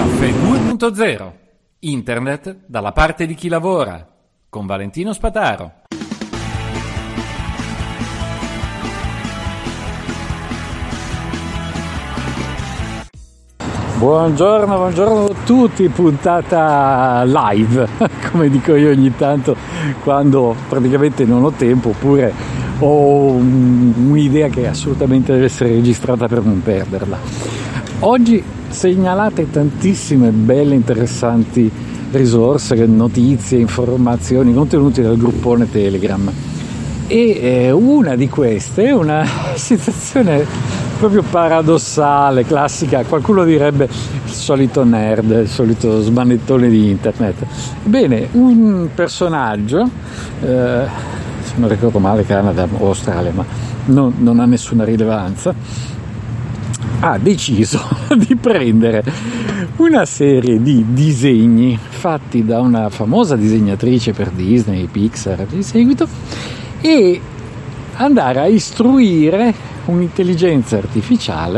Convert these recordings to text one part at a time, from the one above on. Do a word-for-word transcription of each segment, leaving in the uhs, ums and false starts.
Caffè due punto zero. Internet dalla parte di chi lavora. Con Valentino Spataro. Buongiorno, buongiorno a tutti, puntata live, come dico io ogni tanto quando praticamente non ho tempo oppure ho un'idea che assolutamente deve essere registrata per non perderla. Oggi segnalate tantissime belle, interessanti risorse, notizie, informazioni, contenuti del gruppone Telegram e eh, una di queste è una situazione proprio paradossale, classica, qualcuno direbbe il solito nerd, il solito smanettone di internet. Ebbene, un personaggio, eh, se non ricordo male Canada o Australia, ma non, non ha nessuna rilevanza, ha deciso di prendere una serie di disegni fatti da una famosa disegnatrice per Disney, Pixar e di seguito e andare a istruire un'intelligenza artificiale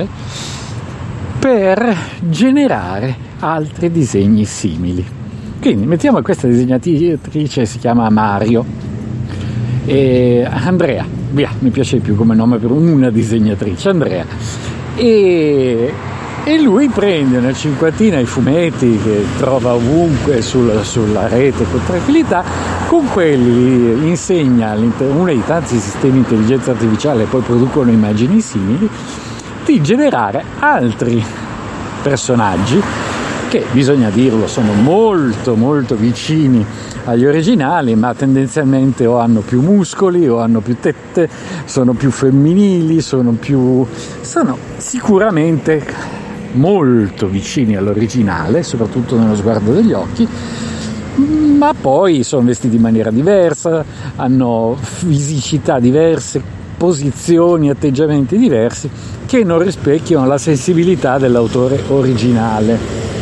per generare altri disegni simili. Quindi mettiamo questa disegnatrice, si chiama Mario e Andrea, via, mi piace di più come nome per una disegnatrice, Andrea, e, e lui prende una cinquantina di fumetti che trova ovunque sulla, sulla rete con tranquillità, con quelli insegna uno dei tanti sistemi di intelligenza artificiale che poi producono immagini simili, di generare altri personaggi che, bisogna dirlo, sono molto molto vicini agli originali, ma tendenzialmente o hanno più muscoli o hanno più tette, sono più femminili, sono più sono sicuramente molto vicini all'originale, soprattutto nello sguardo degli occhi, ma poi sono vestiti in maniera diversa, hanno fisicità diverse, posizioni, atteggiamenti diversi che non rispecchiano la sensibilità dell'autore originale.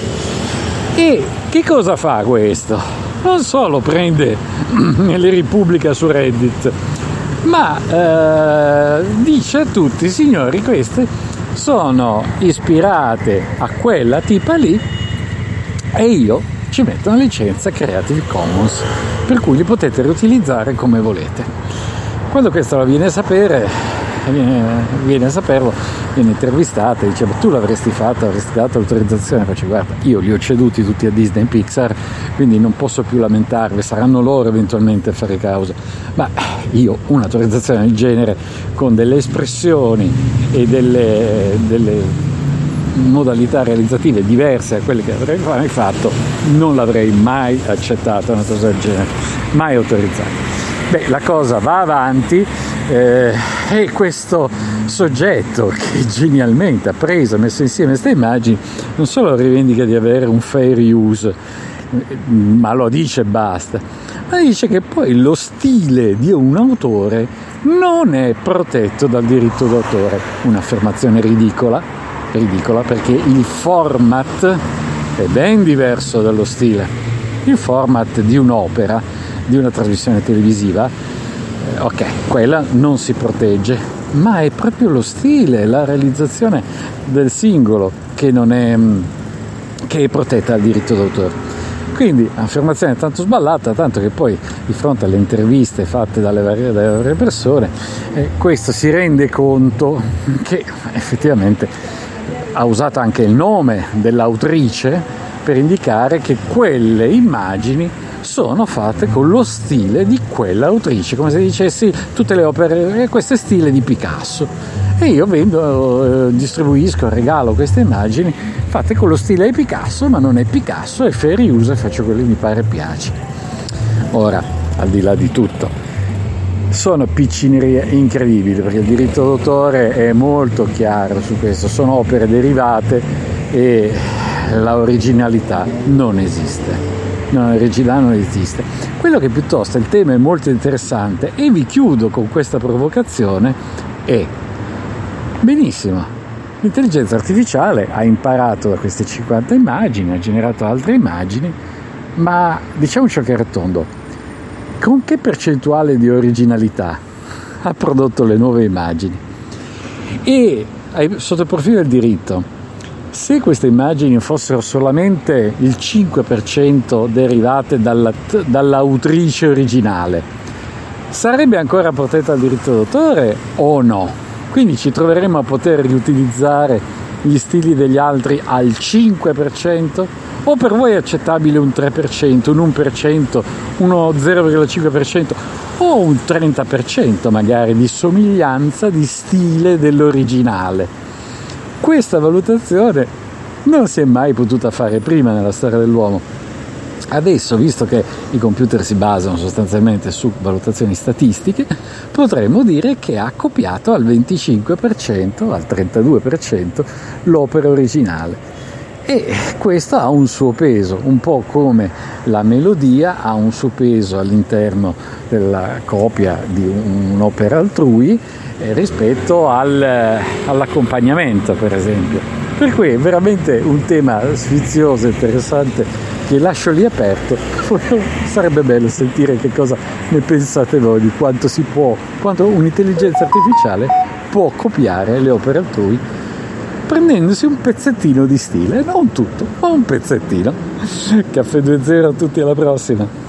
E che cosa fa questo? Non solo prende e le ripubblica su Reddit, ma eh, dice a tutti: signori, queste sono ispirate a quella tipa lì e io ci metto una licenza Creative Commons per cui li potete riutilizzare come volete. Quando questo la viene a sapere, viene, viene a saperlo, viene intervistata e dice: tu l'avresti fatto, avresti dato l'autorizzazione? Faccio: guarda, io li ho ceduti tutti a Disney e Pixar, quindi non posso più lamentarli, saranno loro eventualmente a fare causa, ma io un'autorizzazione del genere con delle espressioni e delle, delle modalità realizzative diverse da quelle che avrei mai fatto non l'avrei mai accettata, una cosa del genere, mai autorizzata. Beh, la cosa va avanti eh, e questo soggetto che genialmente ha preso, ha messo insieme queste immagini, non solo rivendica di avere un fair use, ma lo dice e basta, ma dice che poi lo stile di un autore non è protetto dal diritto d'autore. Un'affermazione ridicola, ridicola perché il format è ben diverso dallo stile. Il format di un'opera, di una trasmissione televisiva, eh, ok, quella non si protegge, ma è proprio lo stile, la realizzazione del singolo che non è, che è protetta dal diritto d'autore. Quindi affermazione tanto sballata, tanto che poi di fronte alle interviste fatte dalle varie, dalle varie persone, eh, questo si rende conto che effettivamente ha usato anche il nome dell'autrice per indicare che quelle immagini sono fatte con lo stile di quella autrice, come se dicessi tutte le opere, questo è stile di Picasso e io vendo, eh, distribuisco, regalo queste immagini fatte con lo stile di Picasso, ma non è Picasso, è fair use e faccio quello che mi pare e piace. Ora, al di là di tutto, sono piccinerie incredibili, perché il diritto d'autore è molto chiaro su questo, sono opere derivate e la originalità non esiste. No, l'originalità non esiste. Quello che piuttosto il tema è molto interessante e vi chiudo con questa provocazione è: benissimo, l'intelligenza artificiale ha imparato da queste cinquanta immagini, ha generato altre immagini, ma diciamoci che è tondo, con che percentuale di originalità ha prodotto le nuove immagini? E sotto il profilo del diritto, Se queste immagini fossero solamente il cinque per cento derivate dalla, dall'autrice originale, sarebbe ancora protetta dal diritto d'autore o no? Quindi ci troveremo a poter riutilizzare gli stili degli altri al cinque per cento? O per voi è accettabile un tre per cento, un uno per cento, uno zero virgola cinque per cento o un trenta per cento magari di somiglianza di stile dell'originale? Questa valutazione non si è mai potuta fare prima nella storia dell'uomo. Adesso, visto che i computer si basano sostanzialmente su valutazioni statistiche, potremmo dire che ha copiato al venticinque per cento, al trentadue per cento l'opera originale. E questo ha un suo peso, un po' come la melodia ha un suo peso all'interno della copia di un'opera altrui rispetto al, all'accompagnamento, per esempio. Per cui è veramente un tema sfizioso, interessante, che lascio lì aperto. Sarebbe bello sentire che cosa ne pensate voi di quanto si può, quanto un'intelligenza artificiale può copiare le opere altrui prendendosi un pezzettino di stile, non tutto, ma un pezzettino. Caffè due zero a tutti, alla prossima.